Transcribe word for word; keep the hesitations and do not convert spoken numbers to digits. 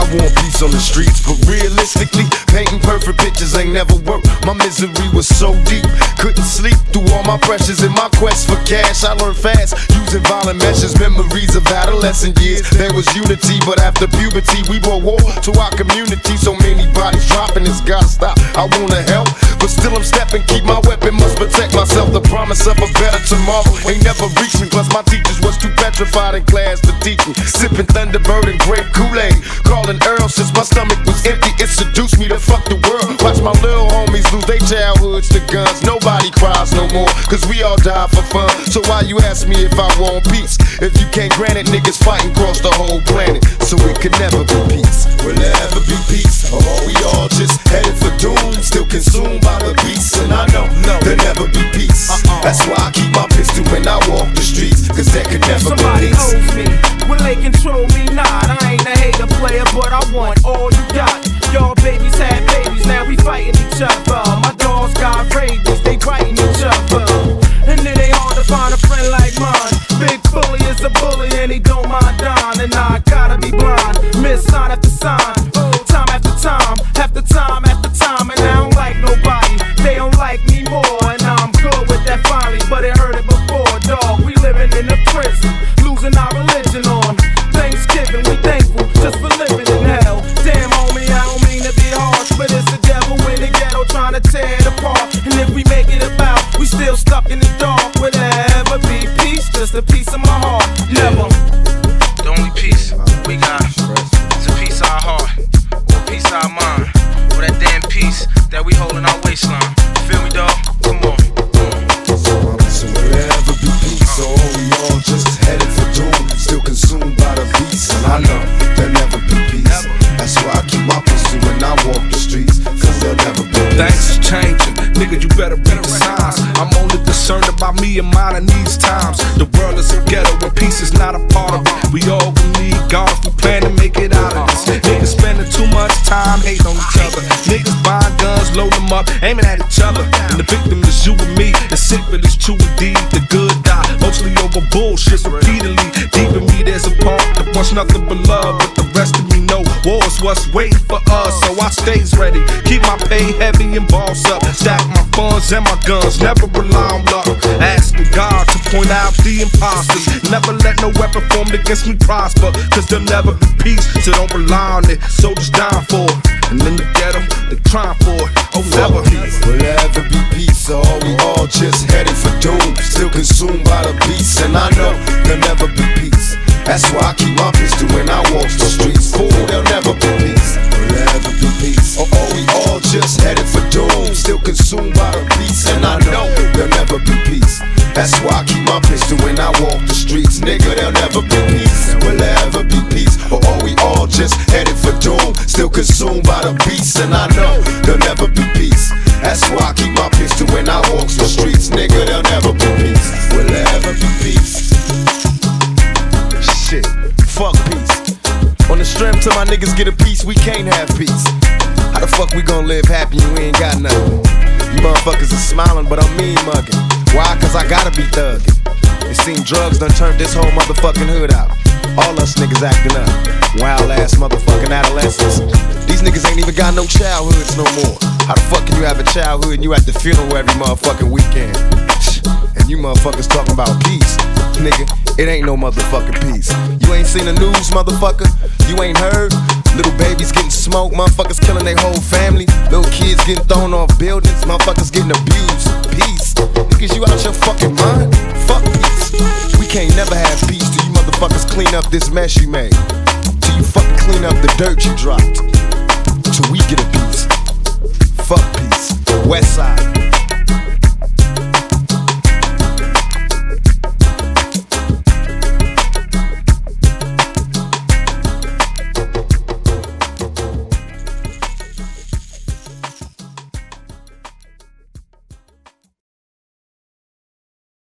want peace on the streets, but realistically, painting perfect pictures ain't never worked. My misery was so deep, couldn't sleep through all my pressures. In my quest for cash, I learned fast, using violent measures. Memories of adolescent years, there was unity, but after puberty, we brought war to our community. So many bodies dropping, it's gotta stop. I wanna help, but still I'm stepping, keep my weapon, must protect myself. The promise of a better tomorrow ain't never reached me, plus my teachers was too petrified in class to teach me. Sipping Thunderbird and grape Kool-Aid, calling Earl since my stomach was empty. It seduced me to fuck the world. Watch my little homies lose their childhoods to guns. Nobody cries no more, cause we all die for fun. So why you ask me if I want peace? If you can't grant it, niggas fighting across the whole planet, so it could never be peace. Will there ever be peace? Or are we all just headed for doom? Still consumed by the beast, and I know there'll never be peace. Uh-uh. That's why I keep my pistol when I walk the streets, cause there could never Somebody be peace. Somebody owes me, will they control me? Not, I ain't a hater player, but I want all you got. Y'all babies had babies, now we fighting each other. My dogs got rabies, they biting each other. And it ain't hard to find a friend like mine. Big Bully is a bully and he don't mind dying. And I gotta be blind, miss sign after sign, time after time, after time after time. And I don't like nobody, they don't like me more. And I'm good with that finally, but it hurt it before, dog. We living in a prison, losing our religion on Thanksgiving. We thankful just for living in hell. Damn homie, I don't mean to be harsh, but it's the devil in the ghetto trying to tear it apart. And if we make it about, we still stuck in the dark. Will there ever be peace? Just a piece of my heart, never. The only peace we got is a piece of our heart, or a piece of our mind, or that damn piece that we hold in our waistline. Feel me, dog? Come on. So will there ever be peace, or are we all just headed for doom? Still consumed by the beast, and I know there'll never be peace. That's why I keep my pistol when I walk the streets, cause there'll never be peace. Things is changing, nigga, you better read the signs. I'm only concerned about me and mine in these times. The world is a ghetto and peace is not a part of it. We all gon' need God if we plan to make it out of this. Niggas spending too much time hating on each other. Niggas buying guns, load them up, aiming at each other. And the victim is you and me. It's sick, but it's true indeed. The good die, mostly over bullshit repeatedly. Deep in me there's a part that wants nothing but love, but the rest of me know war is what's waiting for us. So I stays ready, keep my pay heavy and boss up. Stack my funds and my guns, never rely on luck. Asking God to point out the imposters. Never let no weapon formed against me prosper, cause there'll never be peace, so don't rely on it. Soldiers dying for it, and in the ghetto, they crying for it. Oh, never. Will there ever be peace, or are we all just headed for doom? Still consumed by the beast, and I know there'll never be peace. That's why I keep my pistol when I walk the streets. Fool, there'll never be peace. Will there ever be peace, or are we all just headed for doom? Still consumed by the beast, and I know there'll never be peace. That's why I keep my pistol when I walk the streets. Nigga, there'll never be peace. Will there ever be peace, or are we all just headed for doom? Still consumed by the beast, and I know there'll never be peace. That's why I keep my pistol when I walk the streets. Nigga, there'll never be peace. Will there ever be peace? Shit, fuck peace. On the strength till my niggas get a piece, we can't have peace. How the fuck we gon' live happy and we ain't got nothing? You motherfuckers is smiling, but I'm mean mugging. Why? Cause I gotta be thugging. It seems drugs done turned this whole motherfucking hood out. All us niggas acting up. Wild ass motherfucking adolescents. These niggas ain't even got no childhoods no more. How the fuck can you have a childhood and you at the funeral every motherfucking weekend? And you motherfuckers talking about peace. Nigga, it ain't no motherfucking peace. You ain't seen the news, motherfucker? You ain't heard? Little babies getting smoked, motherfuckers killing their whole family. Little kids getting thrown off buildings, motherfuckers getting abused. Peace? Niggas, you out your fucking mind? Fuck peace. We can't never have peace till you motherfuckers clean up this mess you made. Till you fucking clean up the dirt you dropped. Till we get a piece. Fuck peace. West side.